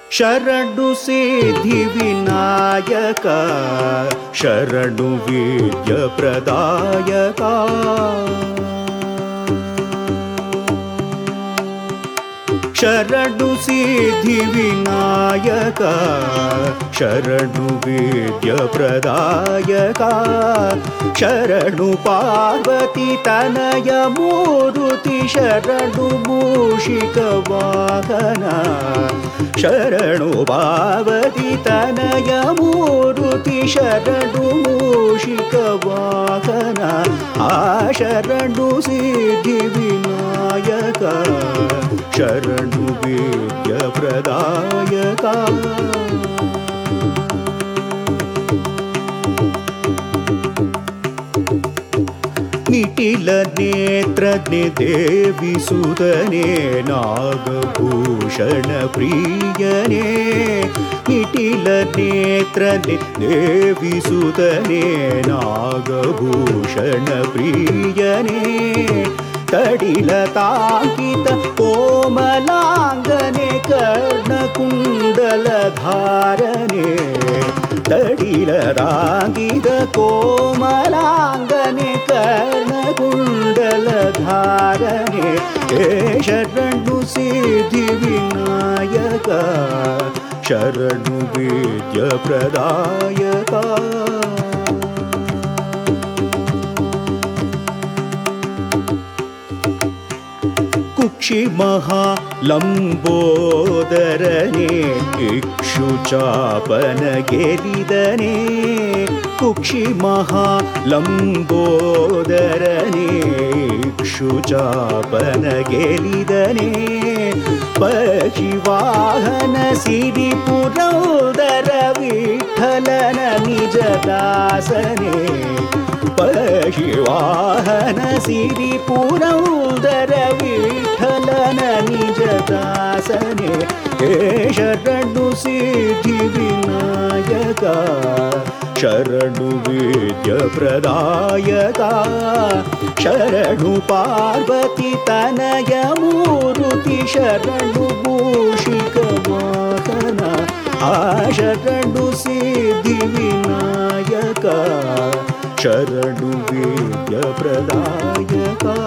ಶರಣು ಸಿದ್ಧಿ ವಿನಾಯಕ ಶರಣು ವಿದ್ಯ ಪ್ರದಾಯಕ ಶರಣು ಸಿದ್ಧಿ ವಿನಾಯಕ ಶರಣು ವಿದ್ಯ ಪ್ರದಾಯಕ ಶರಣು ಪಾರ್ವತಿ ತನಯ ಮೂರುತಿ ಶರಣು ಮೂಷಿಕ ವಾಹನ ಶರಣು ಪಾರ್ವತಿ ತನಯ ಮೂರುತಿ ಶರಣು ಮೂಷಿಕ ವಾಹನ ಆ ಶರಣು ಸಿದ್ಧಿ ವಿನಾಯಕ ಶರಣು ವಿದ್ಯ ಪ್ರದಾಯಕ ನಿಟಿಲ ನೇತ್ರಜ್ಞೆ ದೇವಿ ಸುತನೇ ನಾಗಭೂಷಣ ಪ್ರಿಯನೇ ನಿಟಿಲ ನೇತ್ರಜ್ಞೆ ದೇವಿ ಸುತನೇ ನಾಗಭೂಷಣ ಪ್ರಿಯನೇ ಕಡಿಲ ತಾಂಕಿತ ಕೋಮಲಾಂಗನೆ ಕರ್ಣಕುಂಡಲ ಧಾರನೆ ಕಡಿಲ ತಾಂಕಿತ ಕೋಮಲಾಂಗನೆ ಕರ್ಣಕುಂಡಲ ಧಾರನೆ ಹೇ ಶರಣು ಸಿದ್ಧಿ ವಿನಾಯಕ ಶರಣು ವಿದ್ಯ ಪ್ರದಾಯಕ ಕುಕ್ಷಿ ಮಹಾಲಂಬೋದರನೇ ಇಕ್ಷುಚಾಪನ ಗೆರಿದನೇ ಕುಕ್ಷಿ ಮಹಾಲಂಬೋದರನೇ ಇಕ್ಷುಚಾಪನ ಗೆರಿದನೇ ಪಶಿವಾಹನ ಸಿರಿ ಪುರಂದರ ವಿಠಲನ ನಿಜ ದಾಸನೇ ಪಶಿವಾಹನ ಸಿರಿ ಪುರಂದರ ವಿಠಲನ ನಿಜ ದಾಸನೆ ಹೇ ಶರಣು ಸಿದ್ಧಿ ವಿನಾಯಕ ಶರಣು ವಿದ್ಯ ಪ್ರದಾಯಕ ಶರಣು ಪಾರ್ವತಿ ತನಯ ಮೂರುತಿ ಶರಣು ಮೂಷಿಕ ವಾಹನ ಆ ಶರಣು ಸಿದ್ಧಿ ವಿನಾಯಕ ಶರಣು ವಿದ್ಯ ಪ್ರದಾಯಕ